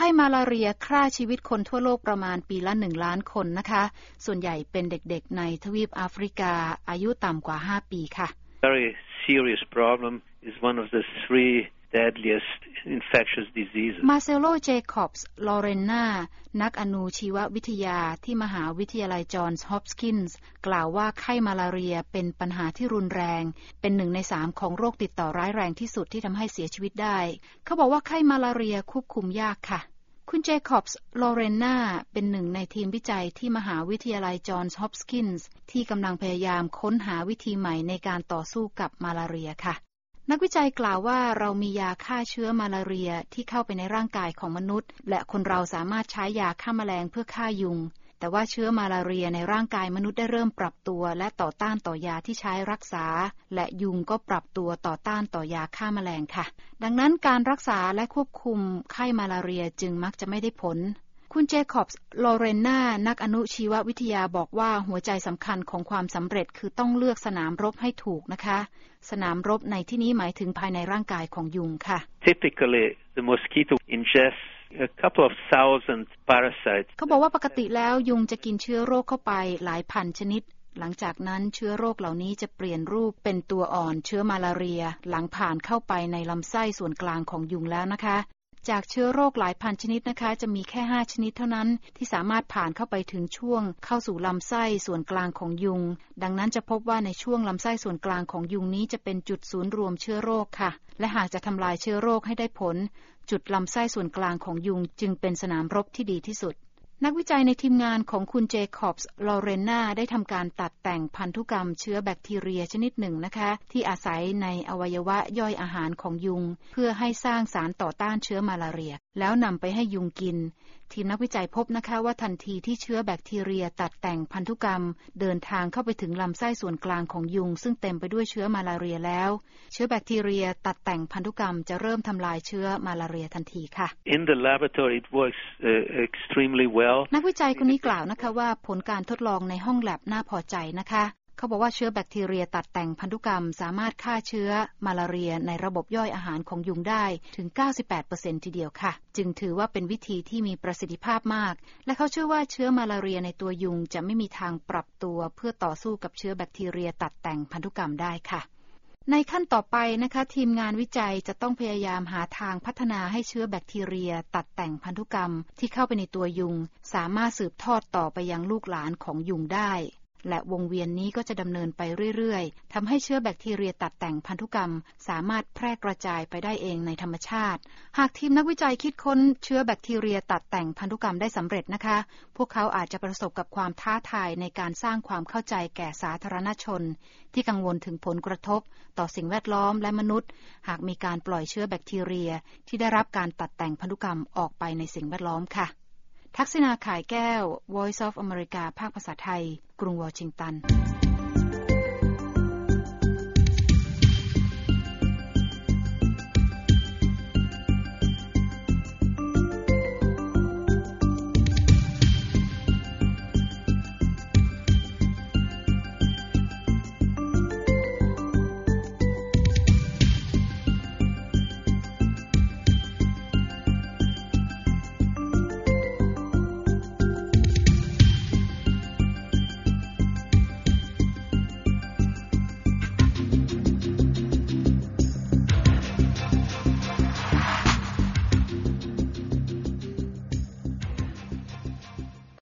ข้มาลาเรียฆ่าชีวิตคนทั่วโลกประมาณปีละ1 ล้านคนนะคะส่วนใหญ่เป็นเด็กๆในทวีปแอฟริกาอายุต่ำกว่า5 ปีค่ะ Very serious problem is one of the 3 deadliest infectious diseases. มาเซโล เจคอบส์ ลอเรนนานักอนุชีววิทยาที่มหาวิทยาลัยจอห์นส์ ฮอปกินส์กล่าวว่าไข้มาลาเรียเป็นปัญหาที่รุนแรงเป็น1 ใน 3ของโรคติดต่อร้ายแรงที่สุดที่ทำให้เสียชีวิตได้เขาบอกว่าไข้มาลาเรียควบคุมยากค่ะคุณเจคอบส์ ลอเรนนาเป็น1 ในทีมวิจัยที่มหาวิทยาลัยจอห์นส์ ฮอปกินส์ที่กำลังพยายามค้นหาวิธีใหม่ในการต่อสู้กับมาลาเรียค่ะนักวิจัยกล่าวว่าเรามียาฆ่าเชื้อมาลาเรียที่เข้าไปในร่างกายของมนุษย์และคนเราสามารถใช้ยาฆ่าแมลงเพื่อฆ่ายุงแต่ว่าเชื้อมาลาเรียในร่างกายมนุษย์ได้เริ่มปรับตัวและต่อต้านต่อยาที่ใช้รักษาและยุงก็ปรับตัวต่อต้านต่อยาฆ่าแมลงค่ะดังนั้นการรักษาและควบคุมไข้มาลาเรียจึงมักจะไม่ได้ผลคุณเจคอบส์ ลอเรนนานักอนุชีววิทยาบอกว่าหัวใจสำคัญของความสำเร็จคือต้องเลือกสนามรบให้ถูกนะคะสนามรบในที่นี้หมายถึงภายในร่างกายของยุงค่ะ Typically the mosquito ingests a couple of thousand parasites. เขาบอกว่าปกติแล้วยุงจะกินเชื้อโรคเข้าไปหลายพันชนิดหลังจากนั้นเชื้อโรคเหล่านี้จะเปลี่ยนรูปเป็นตัวอ่อนเชื้อมาลาเรียหลังผ่านเข้าไปในลำไส้ส่วนกลางของยุงแล้วนะคะจากเชื้อโรคหลายพันชนิดนะคะจะมีแค่5 ชนิดเท่านั้นที่สามารถผ่านเข้าไปถึงช่วงเข้าสู่ลำไส้ส่วนกลางของยุงดังนั้นจะพบว่าในช่วงลำไส้ส่วนกลางของยุงนี้จะเป็นจุดศูนย์รวมเชื้อโรคค่ะและหากจะทำลายเชื้อโรคให้ได้ผลจุดลำไส้ส่วนกลางของยุงจึงเป็นสนามรบที่ดีที่สุดนักวิจัยในทีมงานของคุณเจคอบส์ ลอเรนนาได้ทำการตัดแต่งพันธุกรรมเชื้อแบคทีเรียชนิดหนึ่งนะคะที่อาศัยในอวัยวะย่อยอาหารของยุงเพื่อให้สร้างสารต่อต้านเชื้อมาลาเรียแล้วนำไปให้ยุงกินทีมนักวิจัยพบนะคะว่าทันทีที่เชื้อแบคทีเรียตัดแต่งพันธุกรรมเดินทางเข้าไปถึงลำไส้ส่วนกลางของยุงซึ่งเต็มไปด้วยเชื้อมาลาเรียแล้วเชื้อแบคทีเรียตัดแต่งพันธุกรรมจะเริ่มทำลายเชื้อมาลาเรียทันทีค่ะ In the laboratory it works extremely well. นักวิจัยคนนี้กล่าวนะคะว่าผลการทดลองในห้องแลบน่าพอใจนะคะเขาบอกว่าเชื้อแบคทีเรียตัดแต่งพันธุกรรมสามารถฆ่าเชื้อมาลาเรียในระบบย่อยอาหารของยุงได้ถึง 98% ทีเดียวค่ะจึงถือว่าเป็นวิธีที่มีประสิทธิภาพมากและเขาเชื่อว่าเชื้อมาลาเรียในตัวยุงจะไม่มีทางปรับตัวเพื่อต่อสู้กับเชื้อแบคทีเรียตัดแต่งพันธุกรรมได้ค่ะในขั้นต่อไปนะคะทีมงานวิจัยจะต้องพยายามหาทางพัฒนาให้เชื้อแบคทีเรียตัดแต่งพันธุกรรมที่เข้าไปในตัวยุงสามารถสืบทอดต่อไปยังลูกหลานของยุงได้และวงเวียนนี้ก็จะดำเนินไปเรื่อยๆทำให้เชื้อแบคทีเรียตัดแต่งพันธุกรรมสามารถแพร่กระจายไปได้เองในธรรมชาติหากทีมนักวิจัยคิดค้นเชื้อแบคทีเรียตัดแต่งพันธุกรรมได้สำเร็จนะคะพวกเขาอาจจะประสบกับความท้าทายในการสร้างความเข้าใจแก่สาธารณชนที่กังวลถึงผลกระทบต่อสิ่งแวดล้อมและมนุษย์หากมีการปล่อยเชื้อแบคทีเรียที่ได้รับการตัดแต่งพันธุกรรมออกไปในสิ่งแวดล้อมค่ะทักษิณา ข่ายแก้ว Voice of America ภาคภาษาไทยกรุงวอชิงตัน